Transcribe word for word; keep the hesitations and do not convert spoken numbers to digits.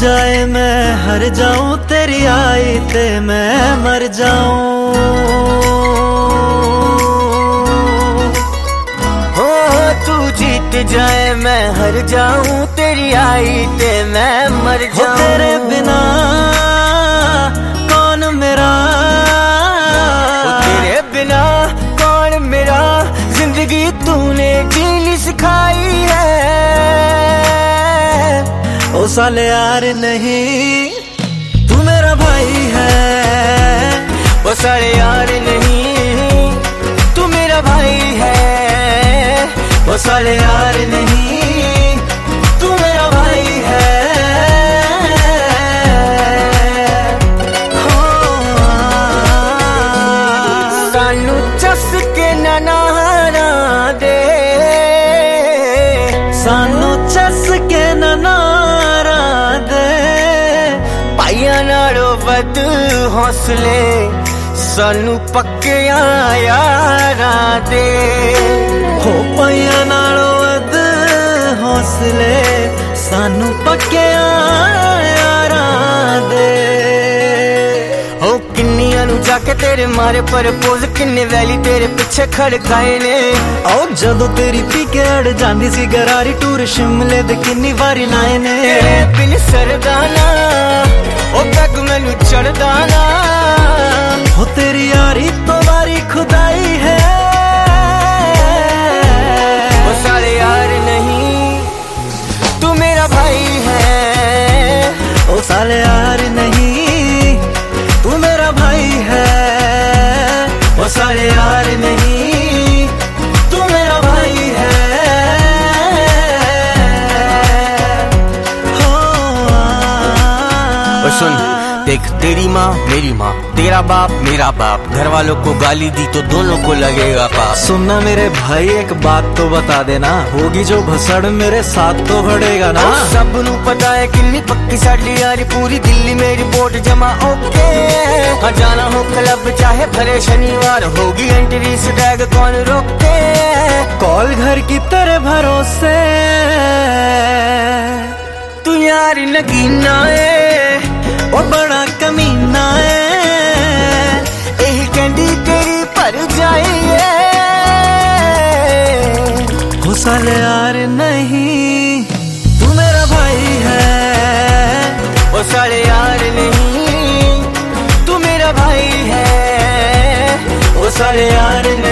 जाए मैं हर जाऊं, तेरी आई ते मैं मर जाऊं। हो तू जीत जाए मैं हर जाऊं, तेरी आई ते मैं मर जाऊं। तेरे बिना कौन मेरा, तेरे बिना कौन मेरा, जिंदगी तूने जीनी सिखाई है। ओ साले यार नहीं, तू मेरा भाई है। ओ साले यार नहीं, तू मेरा भाई है। ओ साले यार नहीं, तू मेरा भाई है। सानू चस के नारा दे, सानू चस के नारा दे, पाइया नालों वध हौसले सानू पक्के यारा दे। हो पाइया नालों वध हौसले सानू पक्के यारा दे। हो किन्नियां नू जाके तेरे मारे परपोज, किन्ने वैली तेरे पिछे खड़काए ने। आओ जदों तेरी पी के अड़ जांदी सी गरारी, टूर शिमले दे किन्नी वारी लाए ने। तेरे बिन सरदाना ओ पैग मैनू चढ़दाना, हो तेरी यारी तो वारी खुदाई है। ओ साले यार नहीं, तू मेरा भाई है। ओ साले यार नहीं, तू मेरा भाई है। ओ साले यार नहीं, तू मेरा भाई है। हो ओ सुन देख, तेरी माँ मेरी माँ, तेरा बाप मेरा बाप, घर वालों को गाली दी तो दोनों को लगेगा पाप। सुनना मेरे भाई एक बात तो बता देना, होगी जो भसड़ मेरे साथ तो बढ़ेगा ना। सब नू पता है किन्नी पक्की साडी यारी, पूरी दिल्ली में रिपोर्ट जमा ओके। हाँ जाना हो क्लब चाहे भले शनिवार, होगी एंट्री से टैग कौन रोके। कॉल घर की तेरे भरोसे, तू यारी नगीना है ओ बड़ा कमीना है। यही कैंडी तेरी पर जाइए। हो साले यार नहीं, तू मेरा भाई है। ओ साले यार नहीं, तू मेरा भाई है। ओ साले यार नहीं।